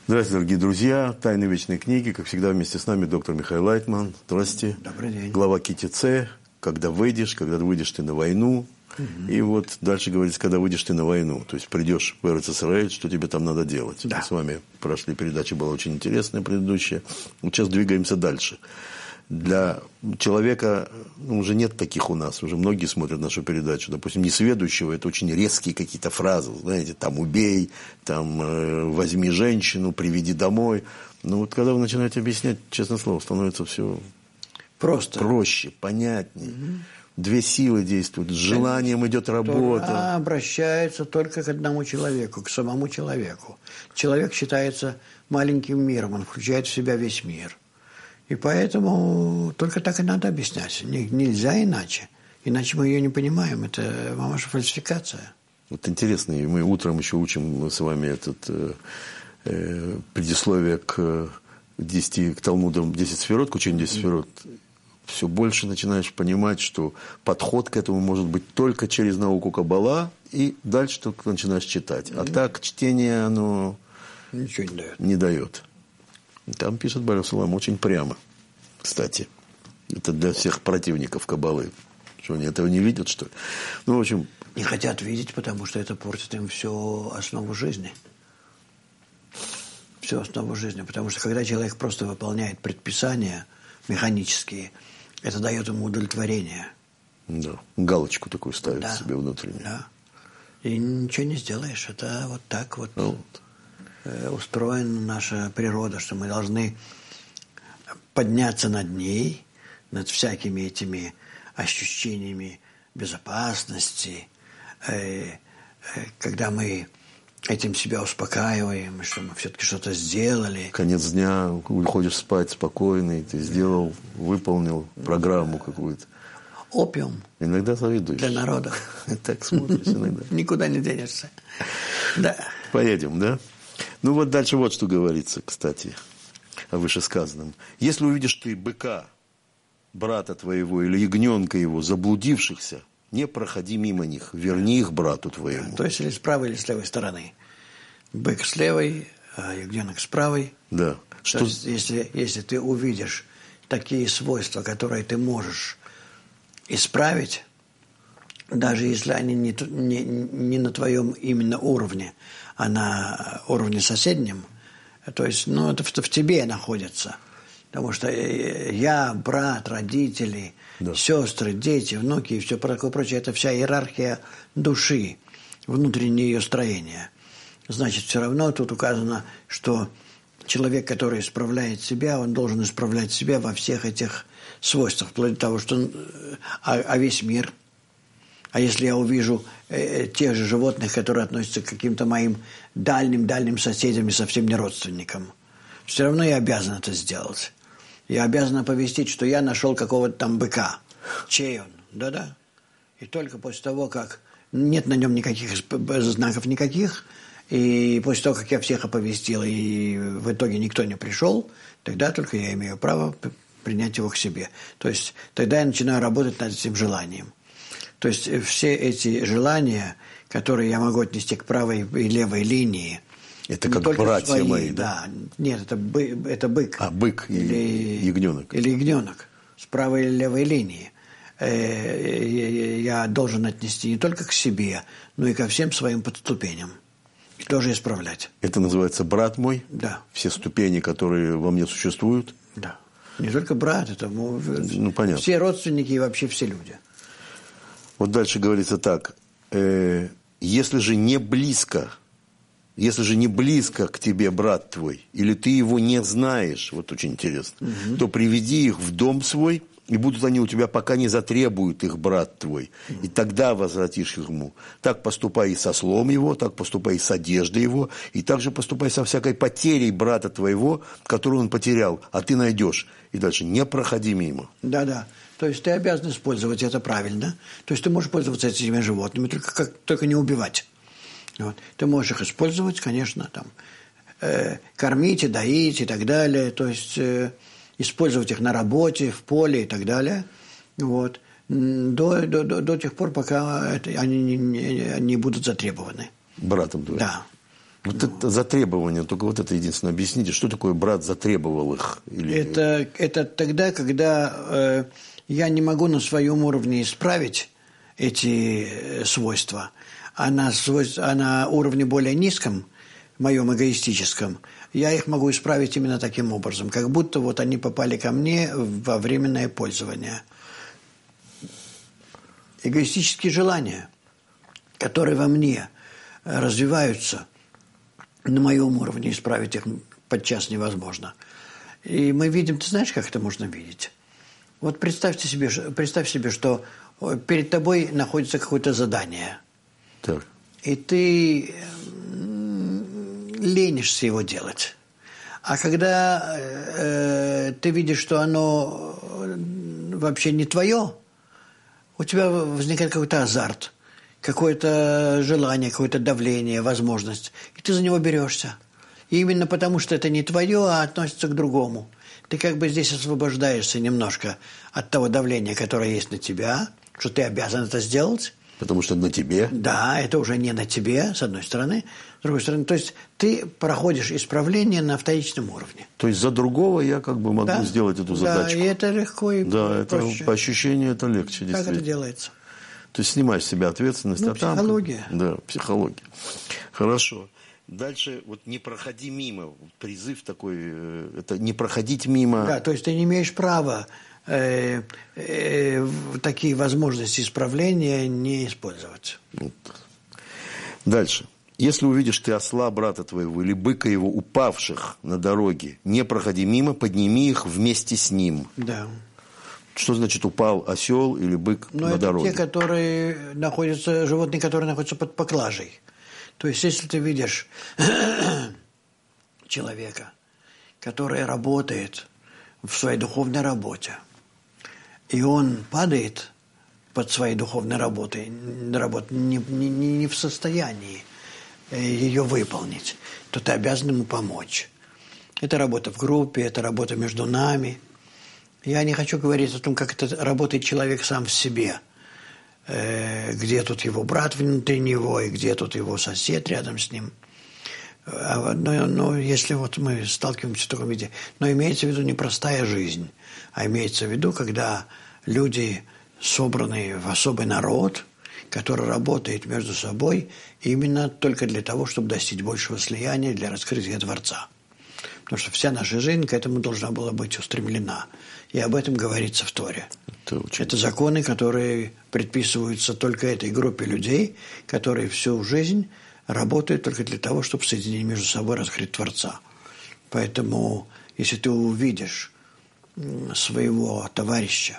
Здравствуйте, дорогие друзья. «Тайны вечной книги». Как всегда, вместе с нами доктор Михаил Лайтман. Здравствуйте. Добрый день. Глава КТЦ. Когда выйдешь ты на войну. И вот дальше говорится, когда выйдешь ты на войну. То есть придешь в РСФСР, что тебе там надо делать. Да. Мы с вами прошли передача, была очень интересная предыдущая. Вот сейчас двигаемся дальше. Для человека уже нет таких у нас. Уже многие смотрят нашу передачу. Допустим, несведущего, это очень резкие какие-то фразы. Знаете, там «убей», там «возьми женщину», «приведи домой». Но вот когда вы начинаете объяснять, честное слово, становится все проще, понятнее. Две силы действуют. С желанием идет работа. Обращается только к одному человеку, к самому человеку. Человек считается маленьким миром, он включает в себя весь мир. И поэтому только так и надо объяснять. Нельзя иначе. Иначе мы ее не понимаем. Это, мамаша, фальсификация. Вот интересно, и мы утром еще учим с вами предисловие к Талмуду 10 сферот, к учению 10 сферот. Все больше начинаешь понимать, что подход к этому может быть только через науку Каббала, и дальше только начинаешь читать. А так чтение, оно ничего не дает. Там пишет Бааль Сулам очень прямо, кстати. Это для всех противников Каббалы. Что, они этого не видят, что ли? Ну, в общем... Не хотят видеть, потому что это портит им всю основу жизни. Всю основу жизни. Потому что когда человек просто выполняет предписания механические, это дает ему удовлетворение. Да, галочку такую ставит себе внутреннюю. Да. И ничего не сделаешь. Это вот так вот. Устроена наша природа, что мы должны подняться над ней, над всякими этими ощущениями безопасности, когда мы этим себя успокаиваем, что мы все-таки что-то сделали. Конец дня, уходишь спать спокойный, ты сделал, выполнил программу какую-то. Опиум. Иногда завидуешь. Для народа. Так смотришь иногда. Никуда не денешься. Да. Поедем, да? Ну вот дальше вот что говорится, кстати, о вышесказанном. Если увидишь ты быка, брата твоего или ягненка его, заблудившихся, не проходи мимо них, верни их брату твоему. То есть или с правой, или с левой стороны. Бык с левой, а ягненок с правой. Да. То есть, если ты увидишь такие свойства, которые ты можешь исправить, даже если они не на твоем именно уровне, а на уровне соседнем, то есть, это в тебе находится. Потому что я, брат, родители, сестры, дети, внуки и все такое прочее, это вся иерархия души, внутреннее ее строение. Значит, все равно тут указано, что человек, который исправляет себя, он должен исправлять себя во всех этих свойствах, вплоть до того, что весь мир. А если я увижу тех же животных, которые относятся к каким-то моим дальним соседям и совсем не родственникам, все равно я обязан это сделать. Я обязан оповестить, что я нашел какого-то там быка. Чей он? Да-да. И только после того, как нет на нем никаких знаков никаких, и после того, как я всех оповестил, и в итоге никто не пришел, тогда только я имею право принять его к себе. То есть тогда я начинаю работать над этим желанием. То есть все эти желания, которые я могу отнести к правой и левой линии, это как братья свои, мои, да? Нет, это бык. Бык или ягненок. Или ягненок с правой или левой линии. Я должен отнести не только к себе, но и ко всем своим подступениям. И тоже исправлять. Это называется брат мой? Да. Все ступени, которые во мне существуют? Да. Не только брат, это понятно. Все родственники и вообще все люди. Вот дальше говорится так. Если же не близко к тебе брат твой, или ты его не знаешь, вот очень интересно, то приведи их в дом свой, и будут они у тебя, пока не затребуют их брат твой. И тогда возвратишь ему. Так поступай и со слом его, так поступай и с одеждой его, и так же поступай со всякой потерей брата твоего, которую он потерял, а ты найдешь. И дальше не проходи мимо. Да-да. То есть ты обязан использовать это правильно. То есть ты можешь пользоваться этими животными, только не убивать. Вот. Ты можешь их использовать, конечно, кормить и доить и так далее. То есть использовать их на работе, в поле и так далее. Вот. До тех пор, пока они не будут затребованы. Братом твоим. Да. Вот это затребование, только вот это единственное. Объясните, что такое брат затребовал их? Или... Это тогда, когда я не могу на своем уровне исправить эти свойства, а на уровне более низком, моем эгоистическом, я их могу исправить именно таким образом, как будто вот они попали ко мне во временное пользование. Эгоистические желания, которые во мне развиваются, на моем уровне исправить их подчас невозможно. И мы видим, ты знаешь, как это можно видеть? Вот представь себе, что перед тобой находится какое-то задание. Так. И ты ленишься его делать. А когда ты видишь, что оно вообще не твое, у тебя возникает какой-то азарт, какое-то желание, какое-то давление, возможность. И ты за него берешься. И именно потому, что это не твое, а относится к другому. Ты как бы здесь освобождаешься немножко от того давления, которое есть на тебя, что ты обязан это сделать. Потому что на тебе. Да, это уже не на тебе, с одной стороны. С другой стороны, то есть ты проходишь исправление на вторичном уровне. То есть за другого я как бы могу сделать эту задачку. Да, и это легко и проще. Это по ощущению это легче, действительно. Как это делается? То есть снимаешь с себя ответственность. Психология. Да, психология. Хорошо. Дальше вот не проходи мимо. Призыв такой, это не проходить мимо. Да, то есть ты не имеешь права такие возможности исправления не использовать. Вот. Дальше. Если увидишь ты осла брата твоего или быка его упавших на дороге, не проходи мимо, подними их вместе с ним. Да. Что значит упал осел или бык на дороге? Это те, которые находятся, животные, которые находятся под поклажей. То есть, если ты видишь человека, который работает в своей духовной работе, и он падает под своей духовной работой, не в состоянии ее выполнить, то ты обязан ему помочь. Это работа в группе, это работа между нами. Я не хочу говорить о том, как это работает человек сам в себе, где тут его брат внутри него, и где тут его сосед рядом с ним. Но если вот мы сталкиваемся в таком виде, но имеется в виду не простая жизнь, а имеется в виду, когда люди собраны в особый народ, который работает между собой именно только для того, чтобы достичь большего слияния для раскрытия Творца. Потому что вся наша жизнь к этому должна была быть устремлена. И об этом говорится в Торе. Это законы, которые предписываются только этой группе людей, которые всю жизнь работают только для того, чтобы соединить между собой раскрыть Творца. Поэтому, если ты увидишь своего товарища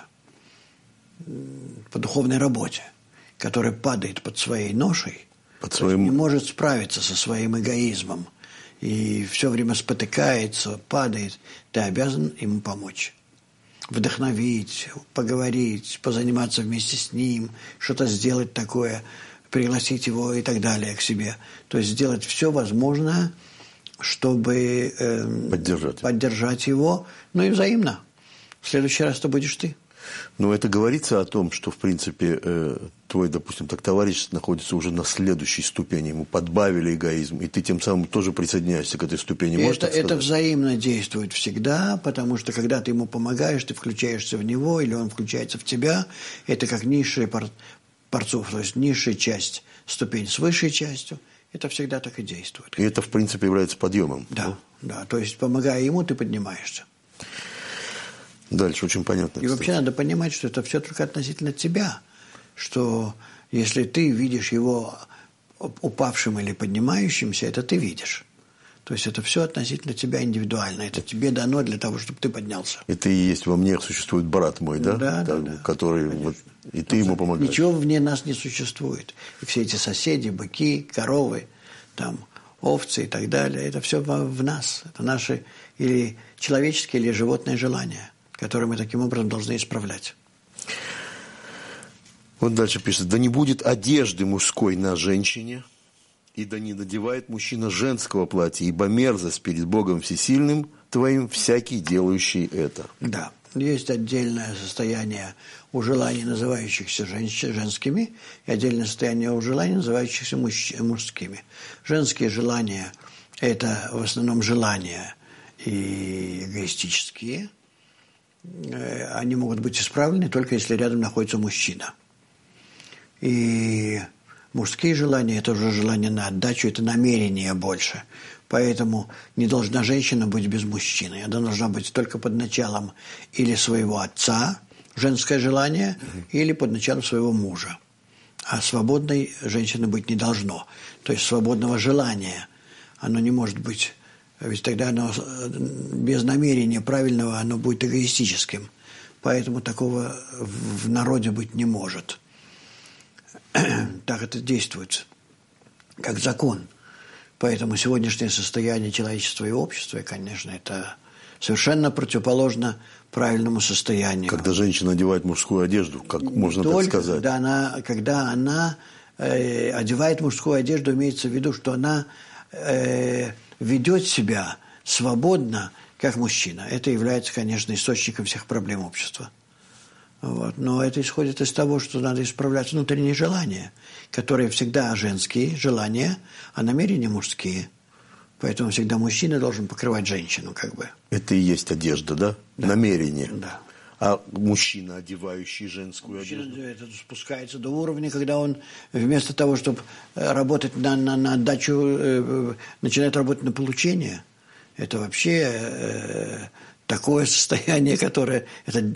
по духовной работе, который падает под своей ношей, не может справиться со своим эгоизмом и все время спотыкается, падает, ты обязан ему помочь. Вдохновить, поговорить, позаниматься вместе с ним, что-то сделать такое, пригласить его и так далее к себе. То есть сделать все возможное, чтобы поддержать его, но и взаимно. В следующий раз это будешь ты. Но это говорится о том, что, в принципе, твой, допустим, так товарищ находится уже на следующей ступени, ему подбавили эгоизм, и ты тем самым тоже присоединяешься к этой ступени. Это взаимно действует всегда, потому что, когда ты ему помогаешь, ты включаешься в него, или он включается в тебя, это как низшая порцов, то есть низшая часть, ступень с высшей частью, это всегда так и действует. И это, в принципе, является подъемом. Да, то есть, помогая ему, ты поднимаешься. Дальше очень понятно. И вообще надо понимать, что это все только относительно тебя. Что если ты видишь его упавшим или поднимающимся, это ты видишь. То есть это все относительно тебя индивидуально. Это тебе дано для того, чтобы ты поднялся. Это и есть во мне существует брат мой, да? Да. Который вот, и ты ему помогаешь. Ничего вне нас не существует. И все эти соседи, быки, коровы, там, овцы и так далее, это все в нас. Это наши или человеческие, или животные желания, которые мы таким образом должны исправлять. Вот дальше пишет: да не будет одежды мужской на женщине, и да не надевает мужчина женского платья, ибо мерзость перед Богом Всесильным твоим всякий делающий это. Да, Есть отдельное состояние у желаний, называющихся женскими, и отдельное состояние у желаний, называющихся мужскими. Женские желания – это в основном желания и эгоистические. Они могут быть исправлены только если рядом находится мужчина. И мужские желания – это уже желание на отдачу, это намерение больше. Поэтому не должна женщина быть без мужчины. Она должна быть только под началом или своего отца, женское желание, или под началом своего мужа. А свободной женщины быть не должно. То есть свободного желания. Оно не может быть, ведь тогда оно без намерения правильного, оно будет эгоистическим. Поэтому такого в народе быть не может. Так это действует, как закон. Поэтому сегодняшнее состояние человечества и общества, конечно, это совершенно противоположно правильному состоянию. Когда женщина одевает мужскую одежду, как можно Только так сказать? когда она одевает мужскую одежду, имеется в виду, что она ведет себя свободно, как мужчина. Это является, конечно, источником всех проблем общества. Вот. Но это исходит из того, что надо исправлять внутренние желания, которые всегда женские желания, а намерения мужские. Поэтому всегда мужчина должен покрывать женщину, как бы. Это и есть одежда, да? Намерение. Да. А мужчина, одевающий женскую одежду? Мужчина это спускается до уровня, когда он вместо того, чтобы работать на отдачу, начинает работать на получение. Это вообще такое состояние, которое... Это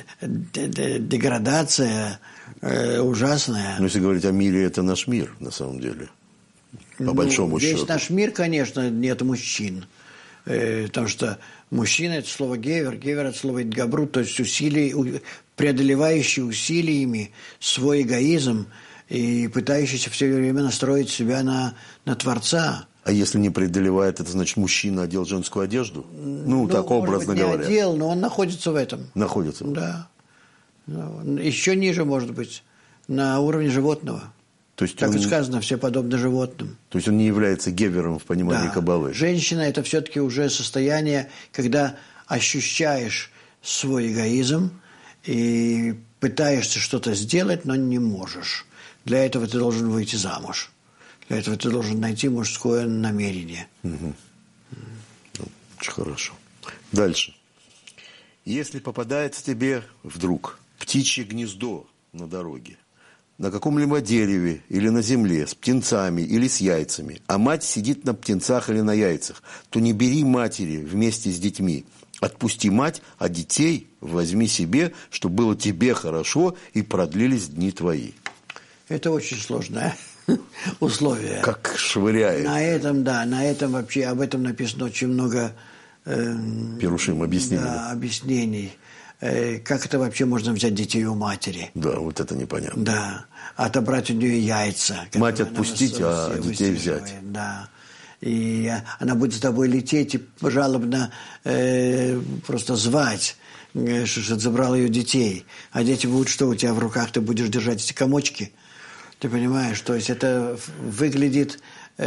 деградация ужасная. Но если говорить о мире, это наш мир, на самом деле. По большому счету. Весь наш мир, конечно, нет мужчин. Потому что мужчина – это слово «гевер», «гевер» – это слово «идгабрут», то есть преодолевающий усилиями свой эгоизм и пытающийся все время настроить себя на Творца. А если не преодолевает, это значит, мужчина одел женскую одежду? Ну так образно говоря. говоря. Не одел, но он находится в этом. Находится. Да. Еще ниже, может быть, на уровне животного. То есть так и сказано, все подобны животным. То есть он не является гевером в понимании Каббалы. Женщина – это все-таки уже состояние, когда ощущаешь свой эгоизм и пытаешься что-то сделать, но не можешь. Для этого ты должен выйти замуж. Для этого ты должен найти мужское намерение. Угу. Очень хорошо. Дальше. Если попадается тебе вдруг птичье гнездо на дороге, на каком-либо дереве или на земле, с птенцами или с яйцами, а мать сидит на птенцах или на яйцах, то не бери матери вместе с детьми. Отпусти мать, а детей возьми себе, чтобы было тебе хорошо и продлились дни твои. Это очень сложное условие. Как швыряет. На этом вообще, об этом написано очень много Перушим объяснений. Да, объяснений. Как это вообще можно взять детей у матери? Да, вот это непонятно. Да, отобрать у нее яйца. Мать отпустить, а детей взять. Да. И она будет с тобой лететь и жалобно просто звать, что забрал ее детей. А дети будут что у тебя в руках? Ты будешь держать эти комочки? Ты понимаешь? То есть это выглядит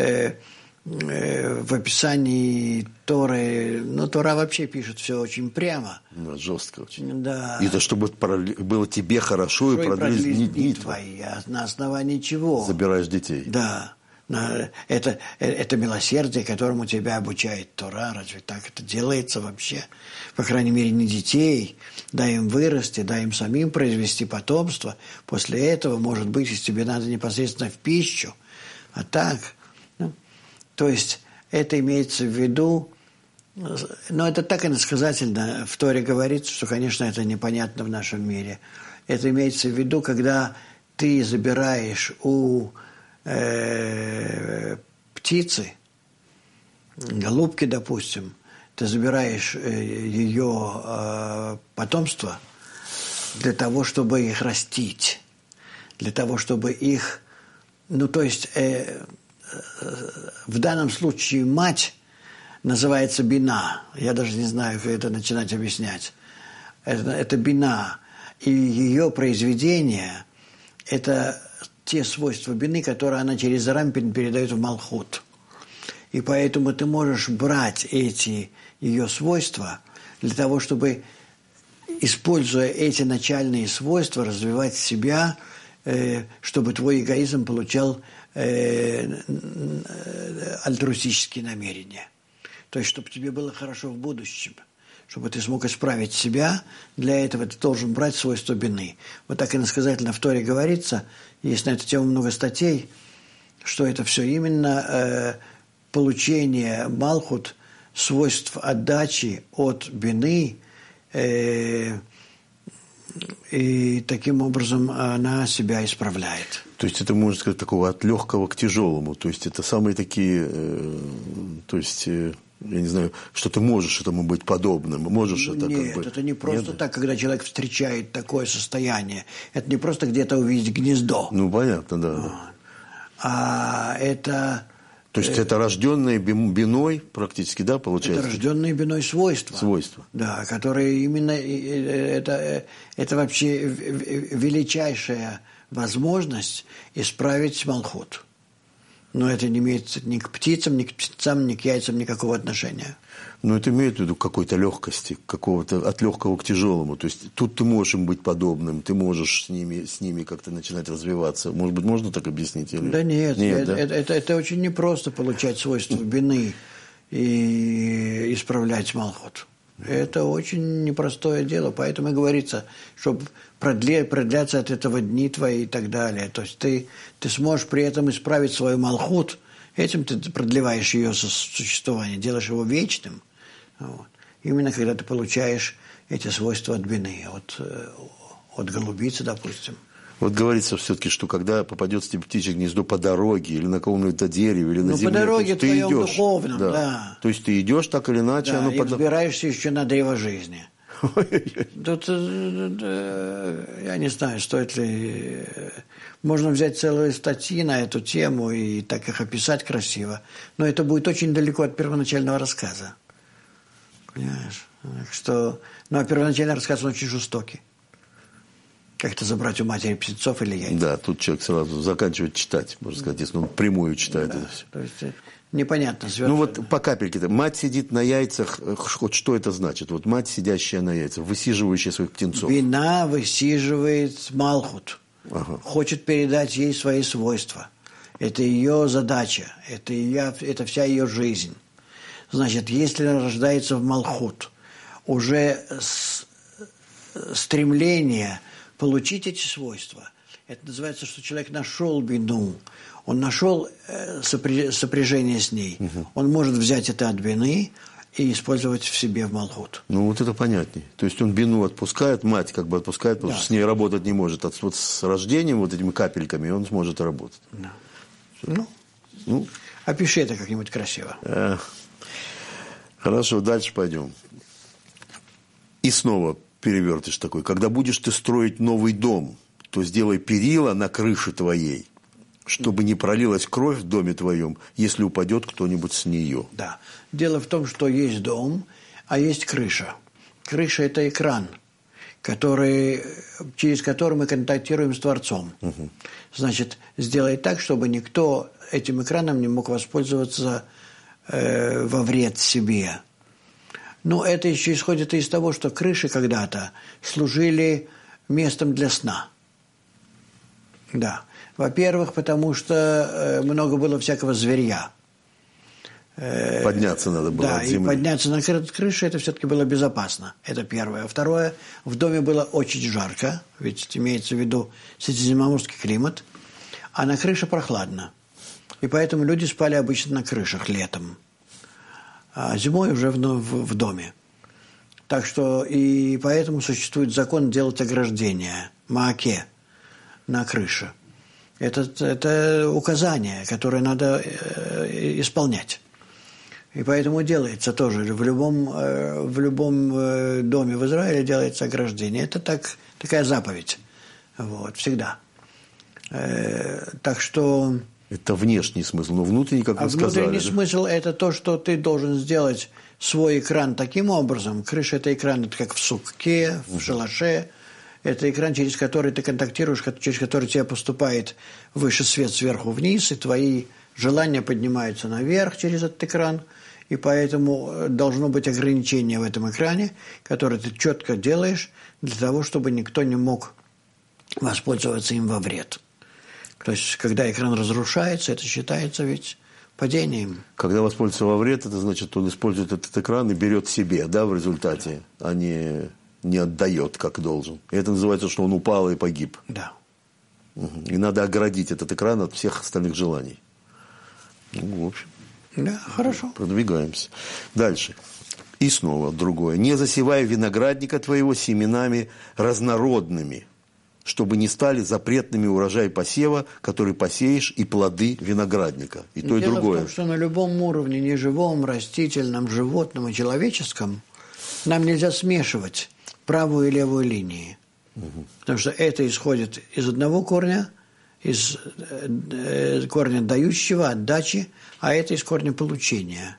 в описании Торы, Тора вообще пишет все очень прямо. Да, жестко очень. Да. И это чтобы было тебе хорошо и продлились дни твои. А на основании чего? Забираешь детей. Да. Это милосердие, которому тебя обучает Тора. Разве так это делается вообще? По крайней мере, не детей. Дай им вырасти, дай им самим произвести потомство. После этого, может быть, если тебе надо непосредственно в пищу. А так... То есть это имеется в виду, но это так иносказательно в Торе говорится, что, конечно, это непонятно в нашем мире. Это имеется в виду, когда ты забираешь у птицы, голубки, допустим, ты забираешь ее потомство для того, чтобы их растить, для того, чтобы их, в данном случае мать называется бина. Я даже не знаю, как это начинать объяснять. Это бина. И ее произведение – это те свойства бины, которые она через рампин передает в Малхут. И поэтому ты можешь брать эти ее свойства для того, чтобы используя эти начальные свойства, развивать себя, чтобы твой эгоизм получал альтруистические намерения. То есть, чтобы тебе было хорошо в будущем, чтобы ты смог исправить себя, для этого ты должен брать свойства бины. Вот так иносказательно в Торе говорится, есть на эту тему много статей, что это все именно получение малхут, свойств отдачи от бины, и таким образом она себя исправляет. То есть это, можно сказать, такого от легкого к тяжелому. То есть это самые такие, то есть, я не знаю, что ты можешь этому быть подобным. Можешь это Нет, как бы... это не просто так, когда человек встречает такое состояние. Это не просто где-то увидеть гнездо. Ну, понятно, да. А это... То есть это рожденные биной практически, да, получается? Это рожденные биной свойства. Свойства. Да, которые именно... Это вообще величайшая возможность исправить малхут. Но это не имеет ни к птицам, ни к птенцам, ни к яйцам никакого отношения. Но это имеет в виду какой-то легкости, какого-то от легкого к тяжелому. То есть тут ты можешь им быть подобным, ты можешь с ними как-то начинать развиваться. Может быть, можно так объяснить? Или... Да нет, да? Это очень непросто получать свойства бины и исправлять малхут. Это очень непростое дело, поэтому и говорится, чтобы продляться от этого дни твои и так далее. То есть ты сможешь при этом исправить свой малхут, этим ты продлеваешь ее существование, делаешь его вечным. Вот. Именно когда ты получаешь эти свойства от бины, от голубицы, допустим. Вот говорится все-таки, что когда попадется тебе птичье гнездо по дороге или на каком-то дереве, или на земле, по дороге ты твоем идешь, духовном, да. То есть ты идешь так или иначе, да, оно и взбираешься еще на древо жизни. Тут, я не знаю, стоит ли... Можно взять целые статьи на эту тему и так их описать красиво, но это будет очень далеко от первоначального рассказа. Понимаешь? Так что... Ну, а первоначальный рассказ, он очень жестокий. Как это забрать у матери птенцов или яйца? Да, тут человек сразу заканчивает читать, можно сказать, если он прямую читает да, это все. То есть непонятно. Ну вот по капельке-то. Мать сидит на яйцах, хоть что это значит? Вот мать, сидящая на яйцах, высиживающая своих птенцов. Бина высиживает малхут. Ага. Хочет передать ей свои свойства. Это ее задача, это вся ее жизнь. Значит, если рождается в малхут, уже стремление получить эти свойства, это называется, что человек нашел бину, он нашел сопряжение с ней, он может взять это от бины и использовать в себе в малхут. Ну, вот это понятнее. То есть он бину отпускает, мать как бы отпускает, потому что с ней работать не может. Вот с рождением, вот этими капельками, он сможет работать. Да. Ну, опиши это как-нибудь красиво. Хорошо, дальше пойдем. И снова перевертыш такой. Когда будешь ты строить новый дом, то сделай перила на крыше твоей, чтобы не пролилась кровь в доме твоем, если упадет кто-нибудь с нее. Да. Дело в том, что есть дом, а есть крыша. Крыша – это экран, через который мы контактируем с Творцом. Угу. Значит, сделай так, чтобы никто этим экраном не мог воспользоваться во вред себе. Но это еще исходит из того, что крыши когда-то служили местом для сна. Да. Во-первых, потому что много было всякого зверья. Подняться надо было от земли. Да, и подняться на крышу, это все-таки было безопасно. Это первое. Второе, в доме было очень жарко, ведь имеется в виду средиземноморский климат, а на крыше прохладно. И поэтому люди спали обычно на крышах летом, а зимой уже в доме. Так что и поэтому существует закон делать ограждение, мааке, на крыше. Это указание, которое надо исполнять. И поэтому делается тоже. В любом доме в Израиле делается ограждение. Это такая заповедь. Вот, всегда. Так что... Это внешний смысл, но внутренний, как вы сказали. Внутренний смысл – это то, что ты должен сделать свой экран таким образом. Крыша – это экран, это как в сукке, в шалаше. Это экран, через который ты контактируешь, через который тебе поступает выше свет сверху вниз, и твои желания поднимаются наверх через этот экран, И поэтому должно быть ограничение в этом экране, которое ты четко делаешь для того, чтобы никто не мог воспользоваться им во вред. То есть, когда экран разрушается, это считается ведь падением. Когда воспользуется во вред, это значит, он использует этот экран и берет себе, да, в результате, а не отдает, как должен. И это называется, что он упал и погиб. Да. И надо оградить этот экран от всех остальных желаний. Ну, в общем. Да, хорошо. Продвигаемся. Дальше. И снова другое. «Не засевай виноградника твоего семенами разнородными, чтобы не стали запретными урожай посева, который посеешь, и плоды виноградника». И то, и другое. Дело в том, что на любом уровне, неживом, растительном, животном и человеческом, нам нельзя смешивать правую и левую линии. Потому что это исходит из одного корня, из корня дающего, отдачи, а это из корня получения.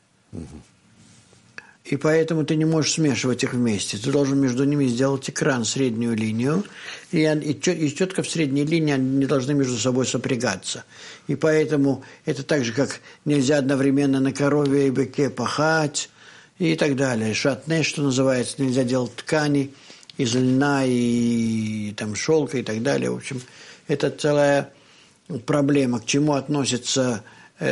И поэтому ты не можешь смешивать их вместе. Ты должен между ними сделать экран, среднюю линию, и четко в средней линии они не должны между собой сопрягаться. И поэтому это так же, как нельзя одновременно на корове и быке пахать, и так далее. Шатне, что называется, нельзя делать ткани из льна и там, шелка и так далее. В общем, это целая проблема, к чему относится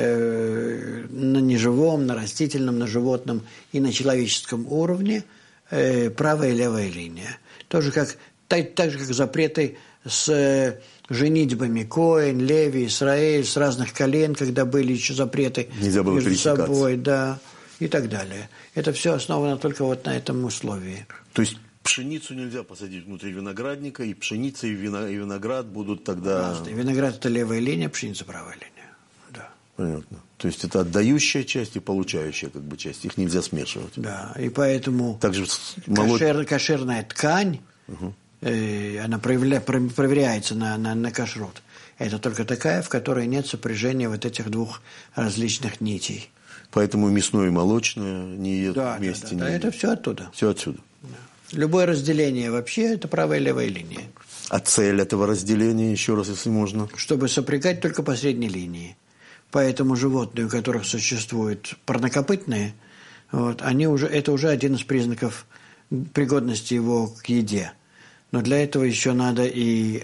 на неживом, на растительном, на животном и на человеческом уровне правая и левая линия. Так же, как запреты с женитьбами Коэн, Леви, Исраэль, с разных колен, когда были еще запреты между собой, да, и так далее. Это все основано только вот на этом условии. То есть пшеницу нельзя посадить внутри виноградника, и пшеница, и виноград будут тогда... Виноград – это левая линия, пшеница – правая линия. Да. Понятно. То есть это отдающая часть и получающая как бы часть. Их нельзя смешивать. Да, и поэтому также кошерная ткань, она проверяется на кашрут. Это только такая, в которой нет сопряжения вот этих двух различных нитей. Поэтому мясное и молочное не едят вместе. Да, это все оттуда. Все отсюда. Да. Любое разделение вообще – это правая и левая линия. А цель этого разделения, еще раз, если можно? Чтобы сопрягать только по средней линии. Поэтому животные, у которых существуют парнокопытные, вот, это уже один из признаков пригодности его к еде. Но для этого еще надо и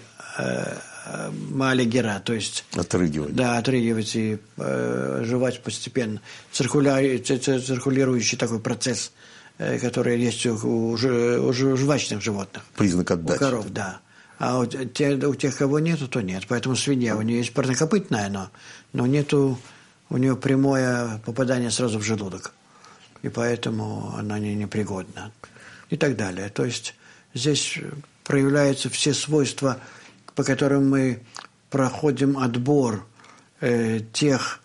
маалигера, то есть отрыгивать. Да, отрыгивать и жевать постепенно. Циркулирующий такой процесс, который есть у жвачных животных. Признак отдачи. У коров, да. А у тех, кого нету, то нет. Поэтому свинья, у нее есть парнокопытная, но нету у нее прямое попадание сразу в желудок. И поэтому она непригодна. И так далее. То есть здесь проявляются все свойства, по которым мы проходим отбор тех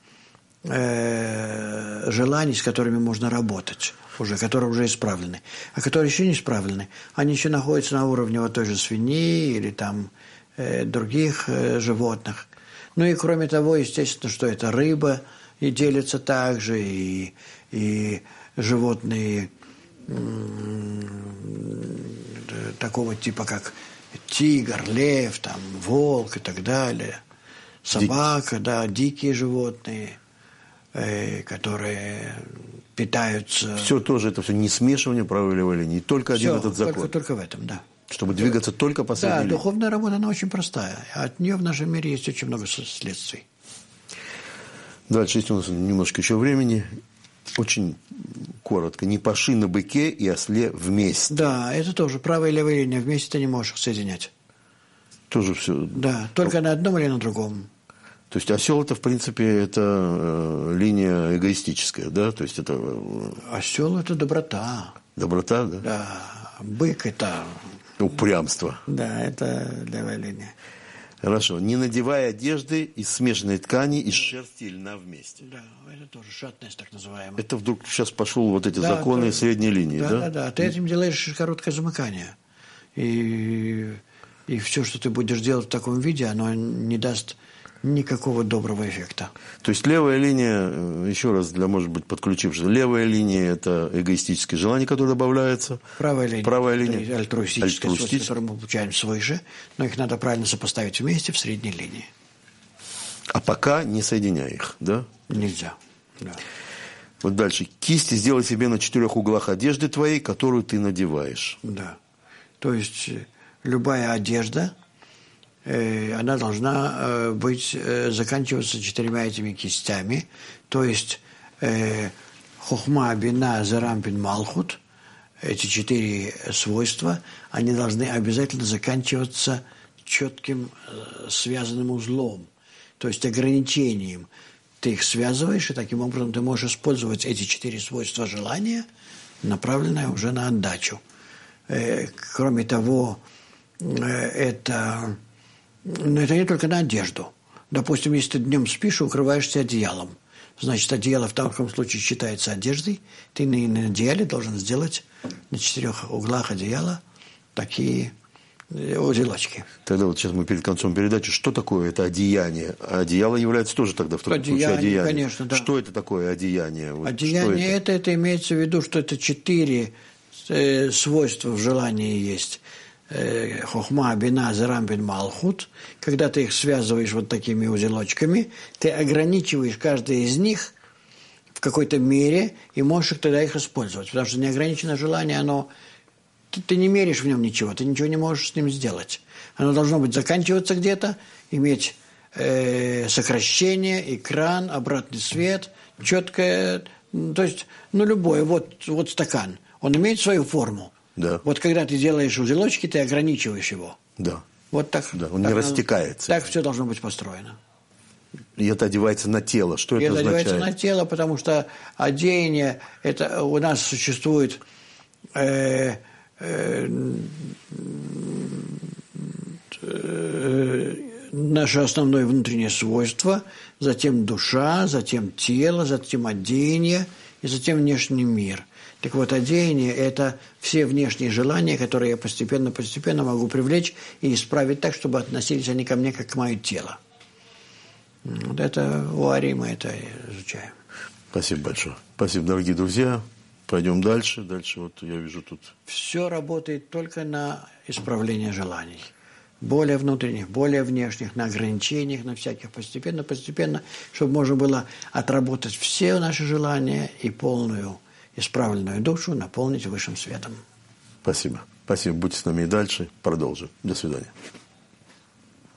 желаний, с которыми можно работать, которые уже исправлены. А которые еще не исправлены, они еще находятся на уровне вот той же свиньи или там других животных. Ну и кроме того, естественно, что это рыба, и делится также, и животные такого типа, как тигр, лев, там, волк и так далее, собака, дикие животные, которые питаются... Все тоже, это все не смешивание правой и левой линии, только один этот закон. Только в этом, да. Чтобы двигаться только по средней линии. Да, духовная работа, она очень простая. От нее в нашем мире есть очень много следствий. Дальше, есть у нас немножко еще времени. Очень коротко. Не паши на быке и осле вместе. Да, это тоже правая и левая линия. Вместе ты не можешь их соединять. Тоже все. Да, только на одном или на другом. То есть осел это, в принципе, это линия эгоистическая, да? То есть это... Осел это доброта. Доброта, да? Да. Бык это... Упрямство. Да, это левая линия. Хорошо. Не надевай одежды из смешанной ткани, из шерсти и льна вместе. Да, это тоже шатность, так называемая. Это вдруг сейчас пошел вот эти законы средней линии, да? Да. Ты этим делаешь короткое замыкание. И все, что ты будешь делать в таком виде, оно не даст никакого доброго эффекта. То есть левая линия, еще раз для, может быть, подключившихся, левая линия – это эгоистическое желание, которое добавляется. Правая линия – это альтруистическое свойство, которое мы получаем свыше, но их надо правильно сопоставить вместе в средней линии. А пока не соединяй их, да? Нельзя, да. Вот дальше. Кисти сделай себе на 4 углах одежды твоей, которую ты надеваешь. Да. То есть любая одежда, она должна быть, заканчиваться 4 этими кистями. То есть хохма, бина, зарампин, малхут, эти 4 свойства, они должны обязательно заканчиваться четким связанным узлом, то есть ограничением. Ты их связываешь, и таким образом ты можешь использовать эти 4 свойства желания, направленные уже на отдачу. Кроме того, это не только на одежду. Допустим, если ты днем спишь и укрываешься одеялом, значит, одеяло в таком случае считается одеждой. Ты на одеяле должен сделать на 4 углах одеяла такие узелочки. Тогда вот сейчас мы перед концом передачи, что такое это одеяние? Одеяло является тоже тогда в таком случае одеянием. Конечно, да. Что это такое одеяние? Вот одеяние это имеется в виду, что это 4 свойства в желании есть. Хохма, бина, зарампин, малхут. Когда ты их связываешь вот такими узелочками, ты ограничиваешь каждый из них в какой-то мере и можешь тогда их использовать. Потому что неограниченное желание, оно... Ты не меришь в нем ничего, ты ничего не можешь с ним сделать. Оно должно быть заканчиваться где-то, иметь сокращение, экран, обратный свет, четкое... То есть, любое. Вот стакан. Он имеет свою форму. Да. Вот когда ты делаешь узелочки, ты ограничиваешь его. Да. Вот так. Да, он не растекается. Так все должно быть построено. И это одевается на тело. Что это означает? Это одевается на тело, потому что одеяние, это у нас существует наше основное внутреннее свойство, затем душа, затем тело, затем одеяние и затем внешний мир. Так вот, одеяние – это все внешние желания, которые я постепенно могу привлечь и исправить так, чтобы относились они ко мне, как к мое тело. Вот это у Арии мы это изучаем. Спасибо большое. Спасибо, дорогие друзья. Пойдем дальше. Дальше вот я вижу тут... Все работает только на исправление желаний. Более внутренних, более внешних, на ограничениях, на всяких, постепенно, чтобы можно было отработать все наши желания и полную исправленную душу наполнить высшим светом. Спасибо. Спасибо. Будьте с нами и дальше. Продолжим. До свидания.